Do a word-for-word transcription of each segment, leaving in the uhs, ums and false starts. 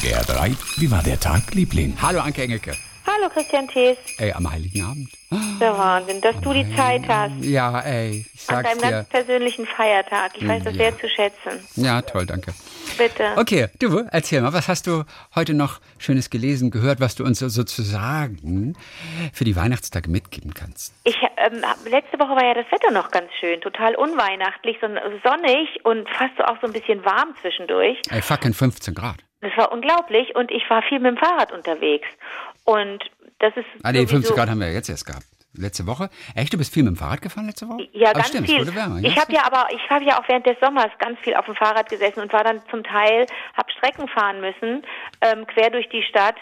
S W R drei, wie war der Tag, Liebling? Hallo Anke Engelke. Hallo Christian Thees. Ey, am Heiligen Abend. Der Wahnsinn, dass Am du die Heiligen Zeit hast. Abend. Ja, ey, ich An sag's deinem dir. ganz persönlichen Feiertag. Ich weiß das Ja. sehr zu schätzen. Ja, toll, danke. Bitte. Okay, du, erzähl mal, was hast du heute noch Schönes gelesen, gehört, was du uns so- sozusagen für die Weihnachtstage mitgeben kannst? Ich, ähm, letzte Woche war ja das Wetter noch ganz schön. Total unweihnachtlich, so sonnig und fast so auch so ein bisschen warm zwischendurch. Ey, fucking fünfzehn Grad. Das war unglaublich und ich war viel mit dem Fahrrad unterwegs. Und das ist Ah, nee, sowieso- fünfzehn Grad haben wir ja jetzt erst gehabt. Letzte Woche? Echt, du bist viel mit dem Fahrrad gefahren letzte Woche? Ja, Aber ganz stimmt, viel. Es wurde wärmer, Ich habe ja aber, ich habe ja auch während des Sommers ganz viel auf dem Fahrrad gesessen und war dann zum Teil, habe Strecken fahren müssen, ähm, quer durch die Stadt.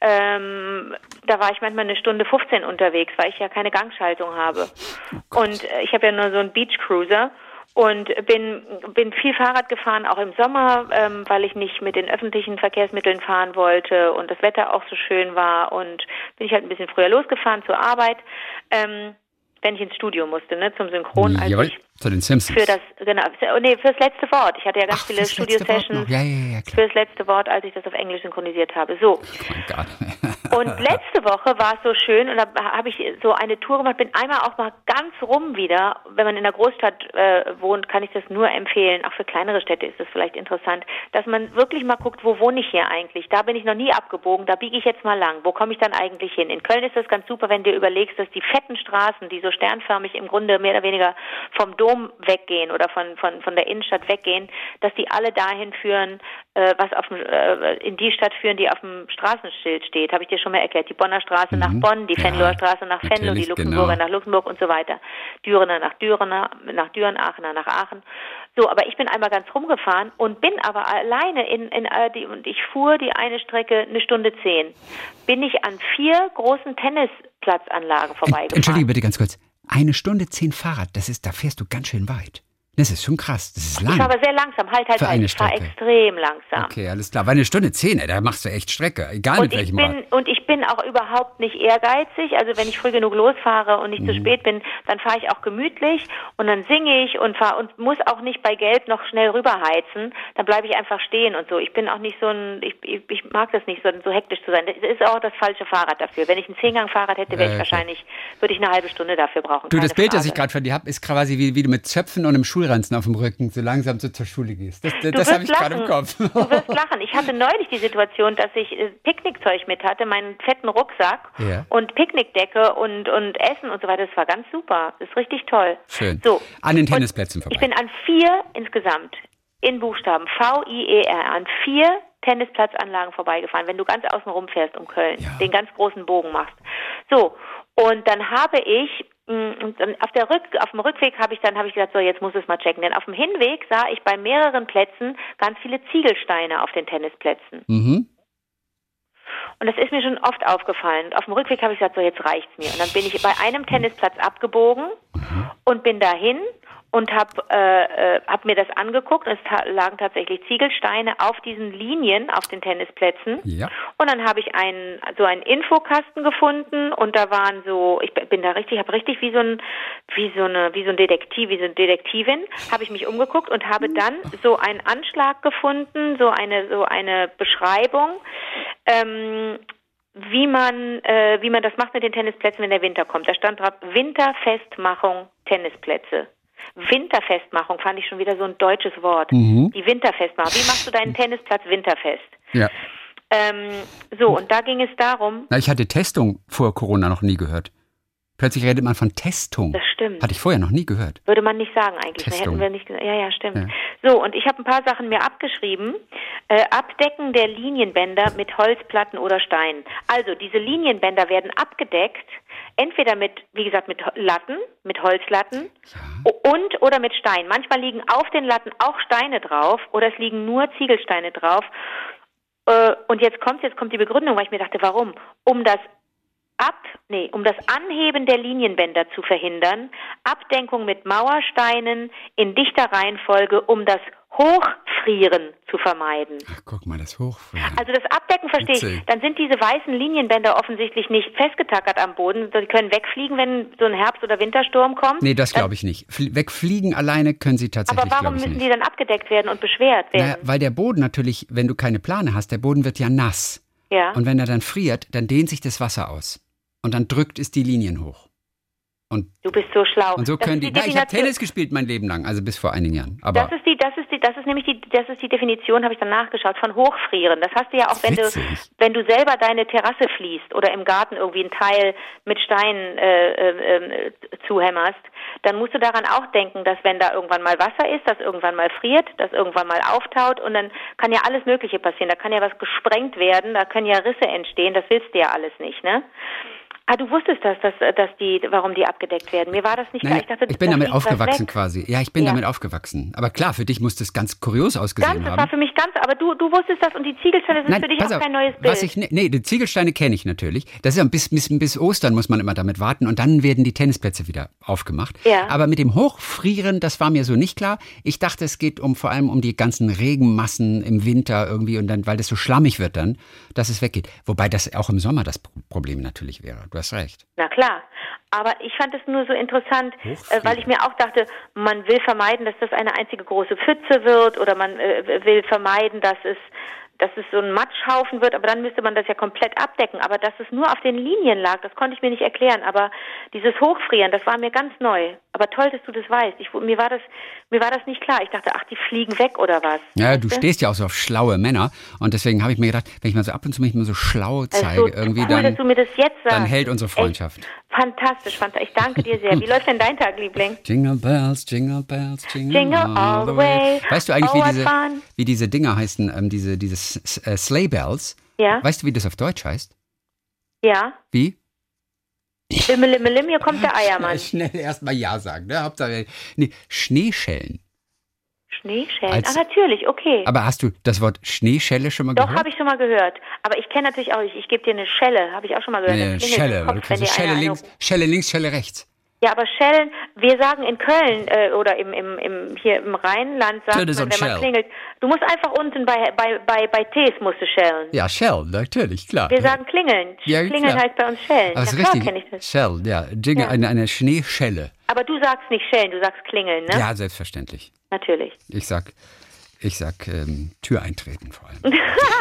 Ähm, da war ich manchmal eine Stunde fünfzehn unterwegs, weil ich ja keine Gangschaltung habe. Und äh, ich habe ja nur so einen Beachcruiser. Und bin bin viel Fahrrad gefahren, auch im Sommer, ähm, weil ich nicht mit den öffentlichen Verkehrsmitteln fahren wollte und das Wetter auch so schön war. Und bin ich halt ein bisschen früher losgefahren zur Arbeit, ähm, wenn ich ins Studio musste, ne, zum Synchron. Als Jawohl, ich zu den Simpsons. für das, genau, für, nee, fürs letzte Wort. Ich hatte ja ganz Ach, viele fürs letzte Wort Studio-Sessions noch. Ja, ja, ja, klar. fürs letzte Wort, als ich das auf Englisch synchronisiert habe. So. Oh mein Gott. Und letzte Woche war es so schön und da habe ich so eine Tour gemacht, bin einmal auch mal ganz rum wieder. Wenn man in der Großstadt äh, wohnt, kann ich das nur empfehlen. Auch für kleinere Städte ist das vielleicht interessant, dass man wirklich mal guckt, wo wohne ich hier eigentlich? Da bin ich noch nie abgebogen, da biege ich jetzt mal lang. Wo komme ich dann eigentlich hin? In Köln ist das ganz super, wenn du überlegst, dass die fetten Straßen, die so sternförmig im Grunde mehr oder weniger vom Dom weggehen oder von von von der Innenstadt weggehen, dass die alle dahin führen, äh, was auf dem, äh, in die Stadt führen, die auf dem Straßenschild steht. Habe ich dir schon mal erklärt. Die Bonner Straße Mhm. nach Bonn, die Ja, Venloer Straße nach Venlo, die natürlich, Luxemburger genau. nach Luxemburg und so weiter. Dürener nach Dürener, nach Düren, Aachener nach Aachen. So, aber ich bin einmal ganz rumgefahren und bin aber alleine in, in äh, die, und ich fuhr die eine Strecke eine Stunde zehn. Bin ich an vier großen Tennisplatzanlagen vorbeigefahren. Entschuldige bitte ganz kurz. Eine Stunde zehn Fahrrad, das ist, da fährst du ganz schön weit. Das ist schon krass, das ist lang. Ich war aber sehr langsam, halt, halt, Für halt. eine Ich fahre Strecke. extrem langsam. Okay, alles klar. Weil eine Stunde zehn, ey, da machst du echt Strecke. Egal mit Und ich welchem bin Rad. und ich bin auch überhaupt nicht ehrgeizig. Also wenn ich früh genug losfahre und nicht Mhm. zu spät bin, dann fahre ich auch gemütlich und dann singe ich und fahre und muss auch nicht bei Gelb noch schnell rüberheizen. Dann bleibe ich einfach stehen und so. Ich bin auch nicht so ein, ich, ich, ich mag das nicht so, so hektisch zu sein. Das ist auch das falsche Fahrrad dafür. Wenn ich ein Zehngang-Fahrrad hätte, wäre ich Äh, wahrscheinlich, würde ich eine halbe Stunde dafür brauchen. Du, das keine Bild, das ich Frage. gerade von dir habe, ist quasi wie, wie du mit Zöpfen und einem Schulranzen auf dem Rücken so langsam so zur Schule gehst. Das, das, Du das habe wirst ich gerade im lachen. Kopf. Du wirst lachen. Ich hatte neulich die Situation, dass ich äh, Picknickzeug mit hatte, meinen fetten Rucksack Ja. und Picknickdecke und, und Essen und so weiter. Das war ganz super. Das ist richtig toll. Schön. So. An den Und Tennisplätzen vorbei. Ich bin an vier insgesamt, in Buchstaben, V I E R, an vier Tennisplatzanlagen vorbeigefahren, wenn du ganz außen rum fährst um Köln, Ja. den ganz großen Bogen machst. So, und dann habe ich, mh, und dann auf der Rück, auf dem Rückweg habe ich dann, habe ich gesagt, so, jetzt muss ich es mal checken, denn auf dem Hinweg sah ich bei mehreren Plätzen ganz viele Ziegelsteine auf den Tennisplätzen. Mhm. Und das ist mir schon oft aufgefallen. Und auf dem Rückweg habe ich gesagt, so, jetzt reicht's mir. Und dann bin ich bei einem Tennisplatz abgebogen und bin dahin und habe äh, äh, hab mir das angeguckt. Und es ta- lagen tatsächlich Ziegelsteine auf diesen Linien auf den Tennisplätzen. Ja. Und dann habe ich einen so einen Infokasten gefunden und da waren so, ich bin da richtig, habe richtig wie so ein wie so eine wie so ein Detektiv, wie so eine Detektivin, habe ich mich umgeguckt und habe dann so einen Anschlag gefunden, so eine so eine Beschreibung, ähm, wie man äh, wie man das macht mit den Tennisplätzen, wenn der Winter kommt. Da stand drauf Winterfestmachung Tennisplätze. Winterfestmachung fand ich schon wieder so ein deutsches Wort. Mhm. Die Winterfestmachung. Wie machst du deinen Tennisplatz winterfest? Ja. Ähm, so, und da ging es darum, Na, ich hatte Testung vor Corona noch nie gehört. Plötzlich redet man von Testung. das stimmt. Hatte ich vorher noch nie gehört. Würde man nicht sagen eigentlich. Ne? Testung. Hätten wir nicht gesagt. Ja, ja, stimmt. Ja. So, und ich habe ein paar Sachen mir abgeschrieben. Äh, Abdecken der Linienbänder mit Holzplatten oder Steinen. Also, diese Linienbänder werden abgedeckt, entweder mit, wie gesagt, mit Latten, mit Holzlatten Ja. und oder mit Steinen. Manchmal liegen auf den Latten auch Steine drauf oder es liegen nur Ziegelsteine drauf. Äh, und jetzt kommt, jetzt kommt die Begründung, weil ich mir dachte, warum? Um das Ab, nee, um das Anheben der Linienbänder zu verhindern, Abdenkung mit Mauersteinen in dichter Reihenfolge, um das Hochfrieren zu vermeiden. Ach, guck mal, das Hochfrieren. Also das Abdecken verstehe ich. Witzig. Dann sind diese weißen Linienbänder offensichtlich nicht festgetackert am Boden. Sie können wegfliegen, wenn so ein Herbst- oder Wintersturm kommt. Nee, das glaube ich nicht. Fl- Wegfliegen alleine können sie tatsächlich, Aber warum glaube ich, müssen nicht. die dann abgedeckt werden und beschwert werden? Naja, weil der Boden natürlich, wenn du keine Plane hast, der Boden wird ja nass. Ja. Und wenn er dann friert, dann dehnt sich das Wasser aus. Und dann drückt es die Linien hoch. Und, Du bist so schlau. und so Das können ist die. Na, ich habe Definition- Tennis gespielt mein Leben lang, also bis vor einigen Jahren. Aber Das ist die, das ist die, das ist nämlich die, das ist die Definition, habe ich dann nachgeschaut, von Hochfrieren. Das hast du ja auch, wenn du, Witzig. wenn du selber deine Terrasse fließt oder im Garten irgendwie ein Teil mit Steinen äh, äh, äh, zuhämmerst, dann musst du daran auch denken, dass wenn da irgendwann mal Wasser ist, das irgendwann mal friert, das irgendwann mal auftaut und dann kann ja alles Mögliche passieren. Da kann ja was gesprengt werden, da können ja Risse entstehen, das willst du ja alles nicht, ne? Ah, du wusstest das, dass, dass die, warum die abgedeckt werden. Mir war das nicht naja, klar. Ich dachte, ich bin das damit fliegt was aufgewachsen weg. quasi. Ja, ich bin Ja. damit aufgewachsen. Aber klar, für dich muss das ganz kurios ausgesehen Ganz, das haben. war für mich ganz, aber du, du wusstest das und die Ziegelsteine sind Nein, für dich pass auch auf, kein neues Bild. was ich, ne- nee, die Ziegelsteine kenne ich natürlich. Das ist ja bis, bis, bis Ostern muss man immer damit warten und dann werden die Tennisplätze wieder aufgemacht. Ja. Aber mit dem Hochfrieren, das war mir so nicht klar. Ich dachte, es geht um vor allem um die ganzen Regenmassen im Winter irgendwie und dann, weil das so schlammig wird dann, dass es weggeht. Wobei das auch im Sommer das Pro- Problem natürlich wäre. Du hast recht. Na klar. Aber ich fand es nur so interessant, äh, Hochfrieren. weil ich mir auch dachte, man will vermeiden, dass das eine einzige große Pfütze wird oder man äh, will vermeiden, dass es dass es so ein Matschhaufen wird, aber dann müsste man das ja komplett abdecken. Aber dass es nur auf den Linien lag, das konnte ich mir nicht erklären. Aber dieses Hochfrieren, das war mir ganz neu. Aber toll, dass du das weißt. Ich, mir war das, mir war das nicht klar. Ich dachte, ach, die fliegen weg oder was? Ja, Weißt du stehst ja auch so auf schlaue Männer und deswegen habe ich mir gedacht, wenn ich mal so ab und zu mich mal so schlau Also zeige, so irgendwie cool, dann, dass du mir das jetzt sagst. dann hält unsere Freundschaft. Echt fantastisch, fantastisch. Ich danke dir sehr. Wie läuft denn dein Tag, Liebling? Jingle bells, jingle bells, jingle, Jingle all the way. Weißt du eigentlich, Oh, wie what diese, fun. wie diese Dinger heißen, ähm, diese, diese S- äh, Sleigh Bells? Ja? Weißt du, wie das auf Deutsch heißt? Ja? Wie? Limmelimmelim, hier kommt der Eiermann. Schnell erstmal Ja sagen, ne? Hauptsache, nee, Schneeschellen. Schneeschellen? Als- Ah, natürlich, okay. Aber hast du das Wort Schneeschelle schon mal Doch, gehört? habe ich schon mal gehört. Aber ich kenne natürlich auch, ich, ich gebe dir eine Schelle, habe ich auch schon mal gehört. Nee, Das klingelt Schelle, im weil Kopf, du kannst wenn so dir Schelle einer links, anruft. Schelle links, Schelle rechts. Ja, aber Schellen, wir sagen in Köln äh, oder im, im, im, hier im Rheinland, sagt Schelle ist man, am wenn man Shell. klingelt, du musst einfach unten bei, bei, bei, bei Tees musst du schellen. Ja, Shell, natürlich, klar. Wir sagen klingeln. Ja, Klingeln klar. heißt bei uns schellen. Aber Ja, ist klar richtig. kenne ich das. Shell, ja. Jingle, Ja. Eine, eine Schneeschelle. Aber du sagst nicht schellen, du sagst klingeln, ne? Ja, selbstverständlich. Natürlich. Ich sag, ich sag ähm, Tür eintreten vor allem.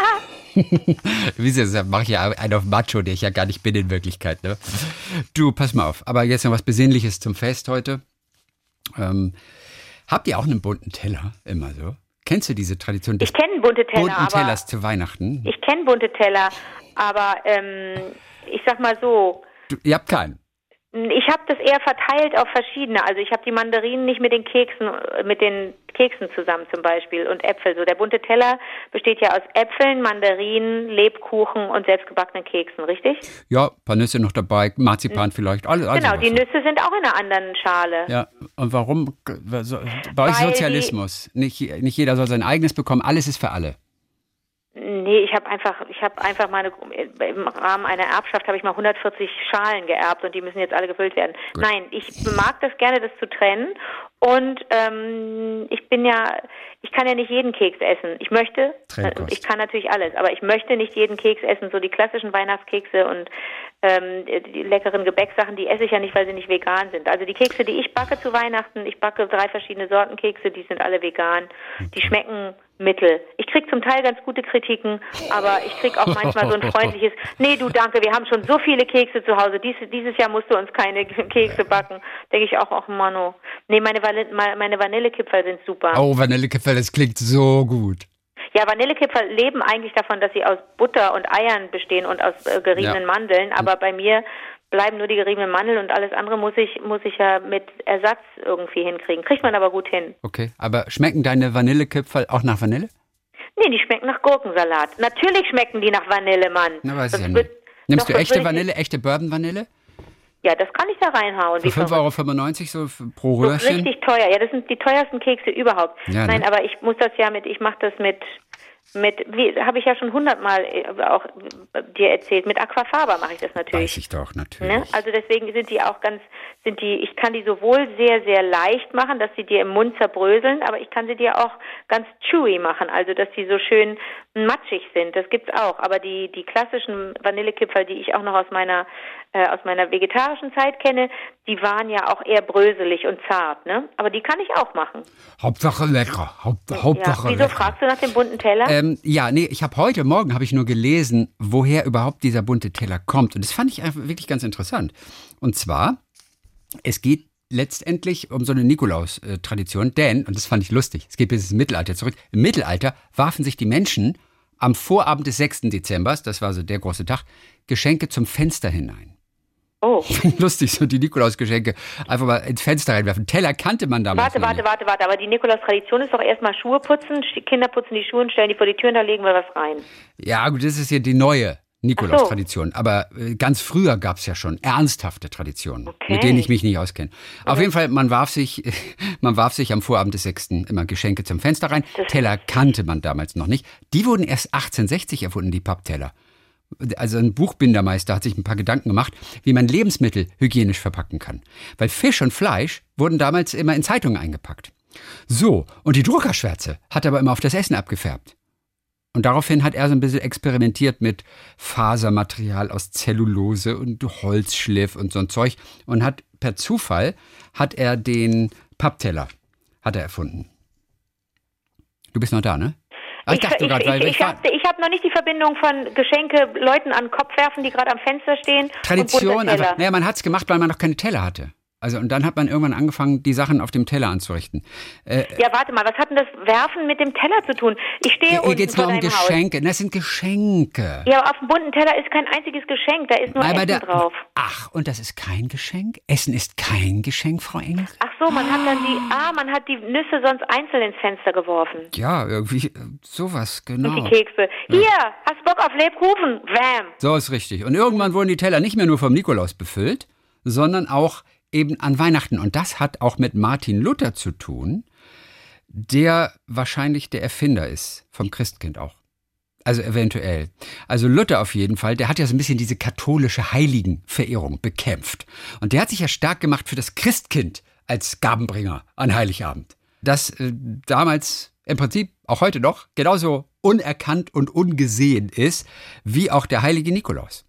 Wie Sie das mache ich ja einen auf Macho, der ich ja gar nicht bin in Wirklichkeit. Ne? Du, pass mal auf. Aber jetzt noch was Besinnliches zum Fest heute. Ähm, habt ihr auch einen bunten Teller immer so? Kennst du diese Tradition des Ich kenne bunte Teller, bunten aber Tellers zu Weihnachten? ich kenne bunte Teller, aber ähm, ich sag mal so, Du, ihr habt keinen. ich habe das eher verteilt auf verschiedene. Also ich habe die Mandarinen nicht mit den Keksen, äh, mit den Keksen zusammen zum Beispiel und Äpfel. So der bunte Teller besteht ja aus Äpfeln, Mandarinen, Lebkuchen und selbstgebackenen Keksen, richtig? Ja, ein paar Nüsse noch dabei, Marzipan vielleicht. Alles, alles Genau, was die so. Nüsse sind auch in einer anderen Schale. Ja, und warum? So- Bei euch Weil Sozialismus. Nicht, nicht jeder soll sein eigenes bekommen, alles ist für alle. Nee, ich habe einfach, ich habe einfach meine, im Rahmen einer Erbschaft habe ich mal hundertvierzig Schalen geerbt und die müssen jetzt alle gefüllt werden. Gut. Nein, ich mag das gerne, das zu trennen und ähm, ich bin ja, ich kann ja nicht jeden Keks essen. Ich möchte, Trennkost. ich kann natürlich alles, aber ich möchte nicht jeden Keks essen, so die klassischen Weihnachtskekse und ähm, die leckeren Gebäcksachen, die esse ich ja nicht, weil sie nicht vegan sind. Also die Kekse, die ich backe zu Weihnachten, ich backe drei verschiedene Sorten Kekse, die sind alle vegan. Die schmecken mittel. Ich krieg zum Teil ganz gute Kritiken, aber ich krieg auch manchmal so ein freundliches, nee, du, danke, wir haben schon so viele Kekse zu Hause, Dies, dieses Jahr musst du uns keine Kekse backen. Denke ich auch, ach Mano. Nee, meine, Vanille, meine Vanillekipferl sind super. Oh, Vanillekipferl, das klingt so gut. Ja, Vanillekipferl leben eigentlich davon, dass sie aus Butter und Eiern bestehen und aus äh, geriebenen Ja. Mandeln, aber bei mir bleiben nur die geriebenen Mandeln und alles andere muss ich muss ich ja mit Ersatz irgendwie hinkriegen. Kriegt man aber gut hin. Okay, aber schmecken deine Vanillekipferl auch nach Vanille? Nee, die schmecken nach Gurkensalat. Natürlich schmecken die nach Vanille, Mann. Na, weiß ich Sonst ja würd- nicht. Nimmst doch, du sonst echte würd ich- Vanille, echte Bourbon-Vanille? Ja, das kann ich da reinhauen. Für Wie fünf verrückt. Euro fünfundneunzig so f- pro So Röhrchen? richtig teuer. Ja, das sind die teuersten Kekse überhaupt. Ja, ne? Nein, aber ich muss das ja mit, ich mache das mit Mit, wie habe ich ja schon hundertmal auch dir erzählt, mit Aquafaba mache ich das natürlich. Weiß ich doch, natürlich. Ne? Also deswegen sind die auch ganz, sind die, ich kann die sowohl sehr, sehr leicht machen, dass sie dir im Mund zerbröseln, aber ich kann sie dir auch ganz chewy machen, also dass die so schön matschig sind, das gibt's auch. Aber die, die klassischen Vanillekipferl, die ich auch noch aus meiner, äh, aus meiner vegetarischen Zeit kenne, die waren ja auch eher bröselig und zart, ne? Aber die kann ich auch machen. Hauptsache lecker, Haupt, Hauptsache ja. Wieso lecker. fragst du nach dem bunten Teller? Ähm, ja, nee, ich habe heute Morgen habe ich nur gelesen, woher überhaupt dieser bunte Teller kommt. Und das fand ich einfach wirklich ganz interessant. Und zwar, es geht letztendlich um so eine Nikolaus-Tradition, denn, und das fand ich lustig, es geht bis ins Mittelalter zurück, im Mittelalter warfen sich die Menschen am Vorabend des sechsten Dezember, das war so der große Tag, Geschenke zum Fenster hinein. Oh. Lustig, so die Nikolausgeschenke einfach mal ins Fenster reinwerfen. Teller kannte man damals Warte, noch warte, nicht. warte, warte, aber die Nikolaus-Tradition ist doch erstmal Schuhe putzen, Kinder putzen die Schuhe und stellen die vor die Tür und da legen wir was rein. Ja, gut, das ist hier die neue Nikolaus-Tradition. Aber äh, ganz früher gab es ja schon ernsthafte Traditionen, okay. mit denen ich mich nicht auskenne. Okay. Auf jeden Fall, man warf sich, man warf sich am Vorabend des sechsten immer Geschenke zum Fenster rein. Das Teller kannte man damals noch nicht. Die wurden erst achtzehnhundertsechzig erfunden, die Pappteller. Also ein Buchbindermeister hat sich ein paar Gedanken gemacht, wie man Lebensmittel hygienisch verpacken kann. Weil Fisch und Fleisch wurden damals immer in Zeitungen eingepackt. So, und die Druckerschwärze hat aber immer auf das Essen abgefärbt. Und daraufhin hat er so ein bisschen experimentiert mit Fasermaterial aus Zellulose und Holzschliff und so ein Zeug. Und hat per Zufall hat er den Pappteller hat er erfunden. Du bist noch da, ne? Ich, ich, ich, grad, ich, ich habe hab noch nicht die Verbindung von Geschenke Leuten an den Kopf werfen, die gerade am Fenster stehen. Tradition, einfach. Naja, man hat es gemacht, weil man noch keine Teller hatte. Also und dann hat man irgendwann angefangen, die Sachen auf dem Teller anzurichten. Äh, ja, warte mal, was hat denn das Werfen mit dem Teller zu tun? Ich stehe hier unten geht's vor nur um deinem Geschenke. Haus. Das sind Geschenke. Ja, aber auf dem bunten Teller ist kein einziges Geschenk, da ist nur aber Essen da, drauf. Ach, und das ist kein Geschenk? Essen ist kein Geschenk, Frau Engel? Ach so, man hat dann die, ah, man hat die Nüsse sonst einzeln ins Fenster geworfen. Ja, irgendwie äh, sowas, genau. Und die Kekse. Ja. Hier, hast du Bock auf Lebkuchen? Wham! So ist richtig. Und irgendwann wurden die Teller nicht mehr nur vom Nikolaus befüllt, sondern auch eben an Weihnachten. Und das hat auch mit Martin Luther zu tun, der wahrscheinlich der Erfinder ist vom Christkind auch. Also eventuell. Also Luther auf jeden Fall, der hat ja so ein bisschen diese katholische Heiligenverehrung bekämpft. Und der hat sich ja stark gemacht für das Christkind als Gabenbringer an Heiligabend. Das äh, damals im Prinzip auch heute noch genauso unerkannt und ungesehen ist, wie auch der heilige Nikolaus.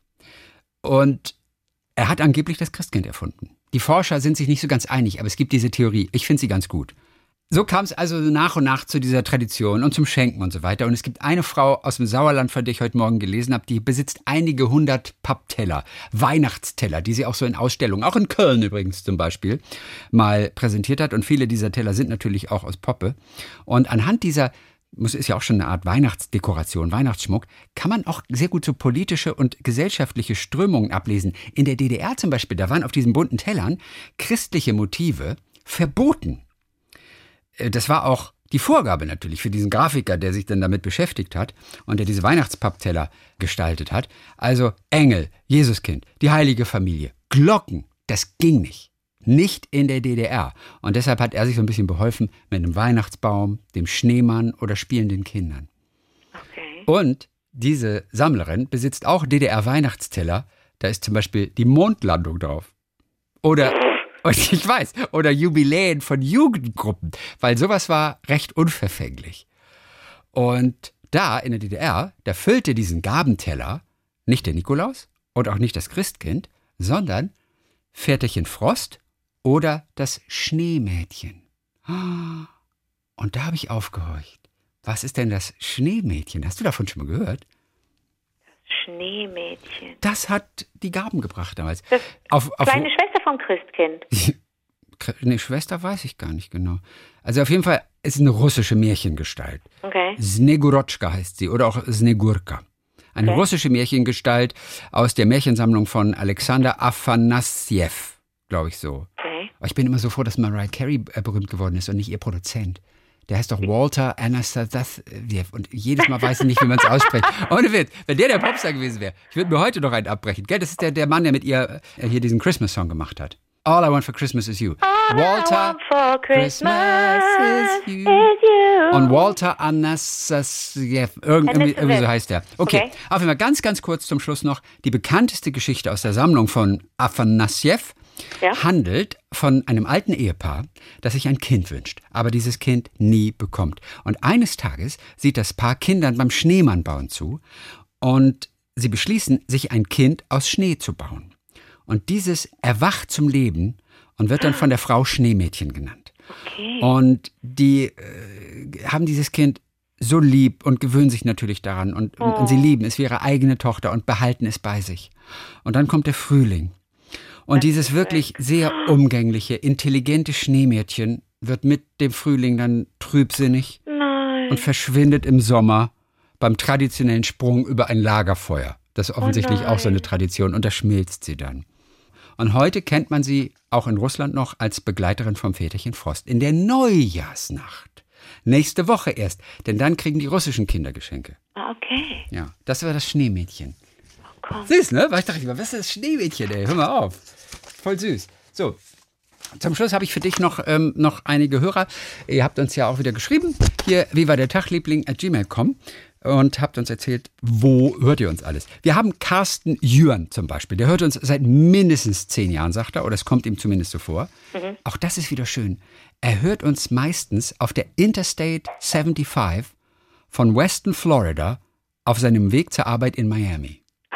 Und er hat angeblich das Christkind erfunden. Die Forscher sind sich nicht so ganz einig, aber es gibt diese Theorie. Ich finde sie ganz gut. So kam es also nach und nach zu dieser Tradition und zum Schenken und so weiter. Und es gibt eine Frau aus dem Sauerland, von der ich heute Morgen gelesen habe, die besitzt einige hundert Pappteller, Weihnachtsteller, die sie auch so in Ausstellungen, auch in Köln übrigens zum Beispiel, mal präsentiert hat. Und viele dieser Teller sind natürlich auch aus Poppe. Und anhand dieser muss ist ja auch schon eine Art Weihnachtsdekoration, Weihnachtsschmuck, kann man auch sehr gut so politische und gesellschaftliche Strömungen ablesen. In der D D R zum Beispiel, da waren auf diesen bunten Tellern christliche Motive verboten. Das war auch die Vorgabe natürlich für diesen Grafiker, der sich dann damit beschäftigt hat und der diese Weihnachtspappteller gestaltet hat. Also Engel, Jesuskind, die heilige Familie, Glocken, das ging nicht. Nicht in der D D R. Und deshalb hat er sich so ein bisschen beholfen mit einem Weihnachtsbaum, dem Schneemann oder spielenden Kindern. Okay. Und diese Sammlerin besitzt auch D D R-Weihnachtsteller. Da ist zum Beispiel die Mondlandung drauf. Oder, und ich weiß, oder Jubiläen von Jugendgruppen. Weil sowas war recht unverfänglich. Und da in der D D R, da füllte diesen Gabenteller nicht der Nikolaus und auch nicht das Christkind, sondern Väterchen Frost oder das Schneemädchen. Und da habe ich aufgehorcht. Was ist denn das Schneemädchen? Hast du davon schon mal gehört? Das Schneemädchen. Das hat die Gaben gebracht damals. Das auf, auf, kleine Schwester vom Christkind. Eine Schwester weiß ich gar nicht genau. Also auf jeden Fall ist es eine russische Märchengestalt. Okay. Snegurochka heißt sie oder auch Snegurka. Eine okay. russische Märchengestalt aus der Märchensammlung von Alexander Afanassjew, glaube ich so. Okay. Aber ich bin immer so froh, dass Mariah Carey berühmt geworden ist und nicht ihr Produzent. Der heißt doch Walter Anastassjew und jedes Mal weiß ich nicht, wie man es ausspricht. Ohne Witz, wenn der der Popstar gewesen wäre, ich würde mir heute noch einen abbrechen. Gell? Das ist der, der Mann, der mit ihr äh, hier diesen Christmas-Song gemacht hat. All I Want for Christmas is You. All Walter I want for Christmas, Christmas is you. is you. Und Walter Afanasieff, irgendwie, irgendwie so heißt er. Okay, Okay. auf jeden Fall ganz, ganz kurz zum Schluss noch. Die bekannteste Geschichte aus der Sammlung von Afanasieff Ja. handelt von einem alten Ehepaar, das sich ein Kind wünscht, aber dieses Kind nie bekommt. Und eines Tages sieht das Paar Kindern beim Schneemannbauen zu und sie beschließen, sich ein Kind aus Schnee zu bauen. Und dieses erwacht zum Leben und wird dann von der Frau Schneemädchen genannt. Okay. Und die äh, haben dieses Kind so lieb und gewöhnen sich natürlich daran und, und, und sie lieben es wie ihre eigene Tochter und behalten es bei sich. Und dann kommt der Frühling. Und dieses wirklich sehr umgängliche, intelligente Schneemädchen wird mit dem Frühling dann trübsinnig Nein. und verschwindet im Sommer beim traditionellen Sprung über ein Lagerfeuer. Das ist offensichtlich auch so eine Tradition und da schmilzt sie dann. Und heute kennt man sie auch in Russland noch als Begleiterin vom Väterchen Frost. In der Neujahrsnacht. Nächste Woche erst, denn dann kriegen die russischen Kinder Geschenke. Ah, okay. Ja, das war das Schneemädchen. Komm. Süß, ne? Weil ich dachte, was ist das Schneemädchen, ey? Hör mal auf. Voll süß. So, zum Schluss habe ich für dich noch, ähm, noch einige Hörer. Ihr habt uns ja auch wieder geschrieben. Hier, wie war der Tagliebling at gmail punkt com und habt uns erzählt, wo hört ihr uns alles. Wir haben Carsten Jürn zum Beispiel. Der hört uns seit mindestens zehn Jahren, sagt er, oder es kommt ihm zumindest so vor. Mhm. Auch das ist wieder schön. Er hört uns meistens auf der Interstate fünfundsiebzig von Weston, Florida, auf seinem Weg zur Arbeit in Miami.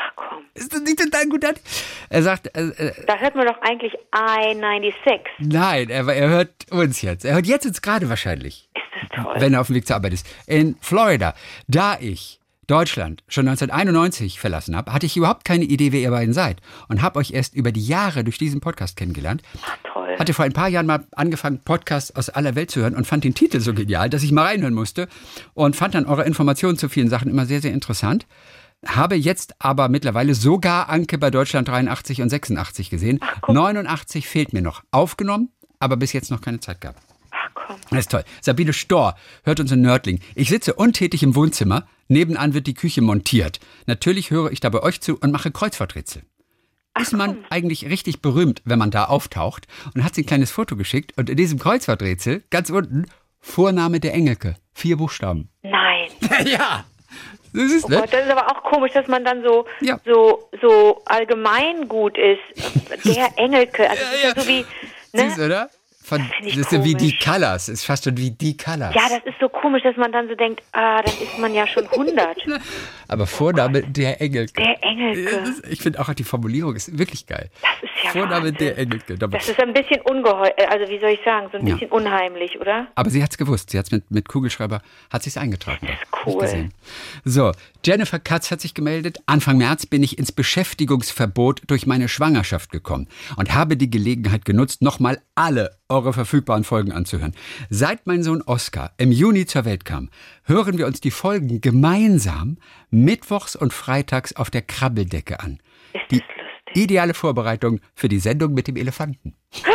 Ist das nicht total gut? Er sagt... Äh, äh, Da hört man doch eigentlich I neunundsechzig. Nein, er, er hört uns jetzt. Er hört jetzt jetzt gerade wahrscheinlich. Ist das toll. Wenn er auf dem Weg zur Arbeit ist. In Florida, da ich Deutschland schon neunzehnhunderteinundneunzig verlassen habe, hatte ich überhaupt keine Idee, wer ihr beiden seid. Und habe euch erst über die Jahre durch diesen Podcast kennengelernt. Ach, toll. Hatte vor ein paar Jahren mal angefangen, Podcasts aus aller Welt zu hören und fand den Titel so genial, dass ich mal reinhören musste. Und fand dann eure Informationen zu vielen Sachen immer sehr, sehr interessant. Habe jetzt aber mittlerweile sogar Anke bei Deutschland dreiundachtzig und sechsundachtzig gesehen. Ach, neunundachtzig fehlt mir noch. Aufgenommen, aber bis jetzt noch keine Zeit gehabt. Ach komm. Das ist toll. Sabine Storr hört uns in Nördling. Ich sitze untätig im Wohnzimmer. Nebenan wird die Küche montiert. Natürlich höre ich da bei euch zu und mache Kreuzworträtsel. Ist man eigentlich richtig berühmt, wenn man da auftaucht? Und hat sie ein kleines Foto geschickt. Und in diesem Kreuzworträtsel, ganz unten, Vorname der Engelke. Vier Buchstaben. Nein. Ja. Das ist, Oh ne? Gott, das ist aber auch komisch, dass man dann so, Ja. so, so allgemeingut ist. Der Engelke. Also das ist ja so wie, Süß, ne? oder? Von, Das find ich das ist ja wie die komisch. Colors. Ist fast schon wie die Colors. Ja, das ist so komisch, dass man dann so denkt, ah, dann ist man ja schon hundert. Aber Vorname der Engelke. Der Engelke. Das ist- Ich finde auch, die Formulierung ist wirklich geil. Das ist ja Vorname Wahnsinn. der Engelke. Aber, Das ist ein bisschen ungeheuer, also wie soll ich sagen, so ein Ja. bisschen unheimlich, oder? aber sie hat es gewusst. Sie hat es mit, mit Kugelschreiber, hat sie es eingetragen. Das ist Hab ich cool. gesehen. So, Jennifer Katz hat sich gemeldet. Anfang März bin ich ins Beschäftigungsverbot durch meine Schwangerschaft gekommen und habe die Gelegenheit genutzt, nochmal alle eure verfügbaren Folgen anzuhören. Seit mein Sohn Oskar im Juni zur Welt kam, hören wir uns die Folgen gemeinsam mittwochs und freitags auf der Krabbeldecke an. Ist Die das lustig? ideale Vorbereitung für die Sendung mit dem Elefanten. Ist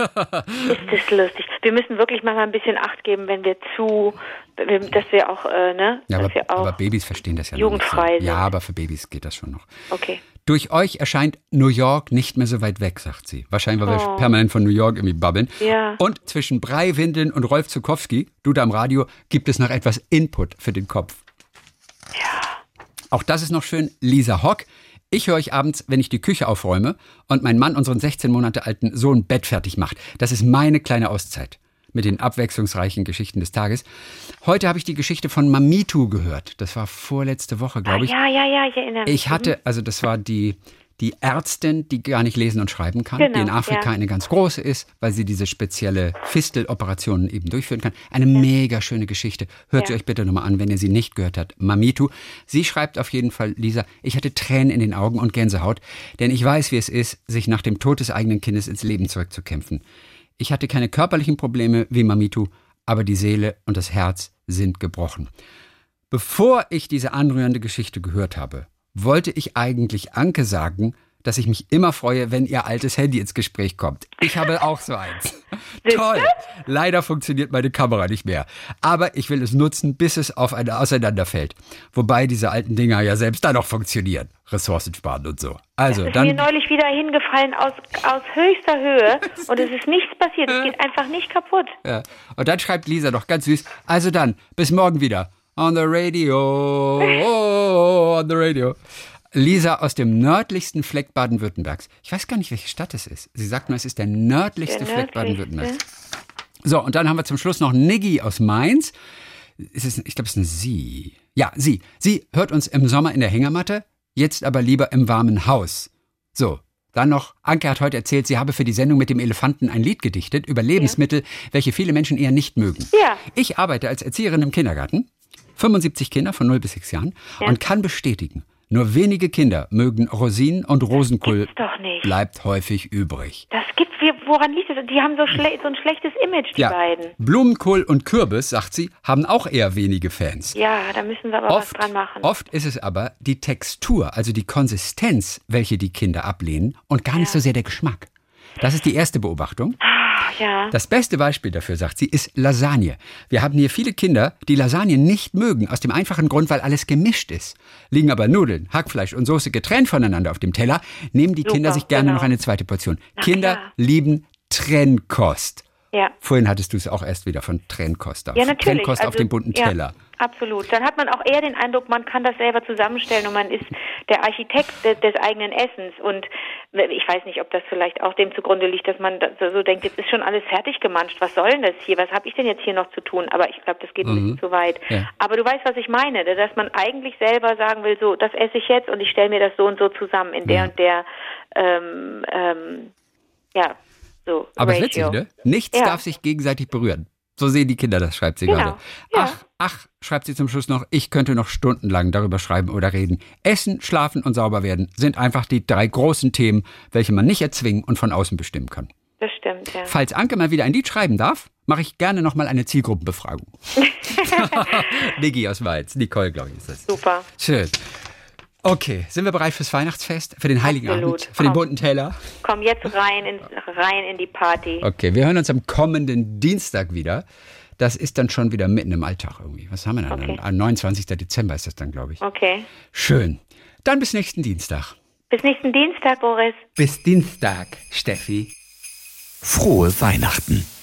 das lustig? Wir müssen wirklich mal ein bisschen Acht geben, wenn wir zu, dass wir auch, äh, ne? Ja, dass aber, wir auch, aber Babys verstehen das ja noch jugendfrei nicht so. sind. Ja, aber für Babys geht das schon noch. Okay. Durch euch erscheint New York nicht mehr so weit weg, sagt sie. Wahrscheinlich, weil wir permanent von New York irgendwie babbeln. Ja. Und zwischen Breiwindeln und Rolf Zukowski, du da am Radio, gibt es noch etwas Input für den Kopf. Ja. Auch das ist noch schön. Lisa Hock. Ich höre euch abends, wenn ich die Küche aufräume und mein Mann unseren sechzehn Monate alten Sohn Bett fertig macht. Das ist meine kleine Auszeit mit den abwechslungsreichen Geschichten des Tages. Heute habe ich die Geschichte von Mamitu gehört. Das war vorletzte Woche, glaube ich. Ja, ja, ja, ich erinnere mich. Ich hatte, also das war die, die Ärztin, die gar nicht lesen und schreiben kann, Genau, die in Afrika ja. eine ganz große ist, weil sie diese spezielle Fisteloperationen eben durchführen kann. Eine mega schöne Geschichte. Hört Ja. sie euch bitte nochmal an, wenn ihr sie nicht gehört habt. Mamitu. Sie schreibt auf jeden Fall, Lisa, ich hatte Tränen in den Augen und Gänsehaut, denn ich weiß, wie es ist, sich nach dem Tod des eigenen Kindes ins Leben zurückzukämpfen. Ich hatte keine körperlichen Probleme wie Mamitu, aber die Seele und das Herz sind gebrochen. Bevor ich diese anrührende Geschichte gehört habe, wollte ich eigentlich Anke sagen, dass ich mich immer freue, wenn ihr altes Handy ins Gespräch kommt. Ich habe auch so eins. Toll. Leider funktioniert meine Kamera nicht mehr. Aber ich will es nutzen, bis es auf eine auseinanderfällt. Wobei diese alten Dinger ja selbst da noch funktionieren. Ressourcen sparen und so. Also, das ist dann, mir neulich wieder hingefallen aus, aus höchster Höhe und es ist nichts passiert. Es geht einfach nicht kaputt. Ja. Und dann schreibt Lisa doch ganz süß, also dann, bis morgen wieder. On the radio, oh, on the radio. Lisa aus dem nördlichsten Fleck Baden-Württembergs. Ich weiß gar nicht, welche Stadt es ist. Sie sagt nur, es ist der nördlichste Der Fleck nördlichste. Baden-Württembergs. So, und dann haben wir zum Schluss noch Niggi aus Mainz. Es ist, ich glaube, es ist eine Sie. Ja, sie. Sie hört uns im Sommer in der Hängematte, jetzt aber lieber im warmen Haus. So, dann noch, Anke hat heute erzählt, sie habe für die Sendung mit dem Elefanten ein Lied gedichtet über Lebensmittel, ja. welche viele Menschen eher nicht mögen. Ja. Ich arbeite als Erzieherin im Kindergarten, fünfundsiebzig Kinder von null bis sechs Jahren Ja. und kann bestätigen, nur wenige Kinder mögen Rosinen und Rosenkohl, Gibt's doch nicht. bleibt häufig übrig. Das gibt's, wir- woran liegt das? Die haben so, schle so ein schlechtes Image, die Ja, beiden. Blumenkohl und Kürbis, sagt sie, haben auch eher wenige Fans. Ja, da müssen wir aber Oft, was dran machen. oft ist es aber die Textur, also die Konsistenz, welche die Kinder ablehnen und gar nicht so sehr der Geschmack. Das ist die erste Beobachtung. Ah, ja. Das beste Beispiel dafür, sagt sie, ist Lasagne. Wir haben hier viele Kinder, die Lasagne nicht mögen, aus dem einfachen Grund, weil alles gemischt ist. Liegen aber Nudeln, Hackfleisch und Soße getrennt voneinander auf dem Teller, nehmen die Super, Kinder sich gerne genau. noch eine zweite Portion. Na Kinder klar. lieben Trennkost. Ja. Vorhin hattest du es auch erst wieder von Trennkost. Ja, natürlich. Trennkost auf Also, dem bunten ja, Teller. Absolut. Dann hat man auch eher den Eindruck, man kann das selber zusammenstellen und man ist der Architekt des, des eigenen Essens. Und ich weiß nicht, ob das vielleicht auch dem zugrunde liegt, dass man so, so denkt, jetzt ist schon alles fertig gemanscht. Was soll denn das hier? Was habe ich denn jetzt hier noch zu tun? Aber ich glaube, das geht ein bisschen zu weit. Ja. Aber du weißt, was ich meine, dass man eigentlich selber sagen will, so, das esse ich jetzt und ich stelle mir das so und so zusammen in der Mhm. und der, ähm, ähm, ja, so Aber es ist Ratio. witzig, ne? Nichts Ja. darf sich gegenseitig berühren. So sehen die Kinder das, schreibt sie Genau. gerade. Ja. Ach, ach, schreibt sie zum Schluss noch, ich könnte noch stundenlang darüber schreiben oder reden. Essen, schlafen und sauber werden sind einfach die drei großen Themen, welche man nicht erzwingen und von außen bestimmen kann. Das stimmt, ja. Falls Anke mal wieder ein Lied schreiben darf, mache ich gerne nochmal eine Zielgruppenbefragung. Niggi aus Mainz, Nicole, glaube ich, ist das. Super. Schön. Okay, sind wir bereit fürs Weihnachtsfest, für den Heiligen Absolut. Abend, für den Komm. bunten Teller? Komm jetzt rein in, rein in die Party. Okay, wir hören uns am kommenden Dienstag wieder. Das ist dann schon wieder mitten im Alltag irgendwie. Was haben wir dann? Okay. Am neunundzwanzigsten Dezember ist das dann, glaube ich. Okay. Schön. Dann bis nächsten Dienstag. Bis nächsten Dienstag, Boris. Bis Dienstag, Steffi. Frohe Weihnachten.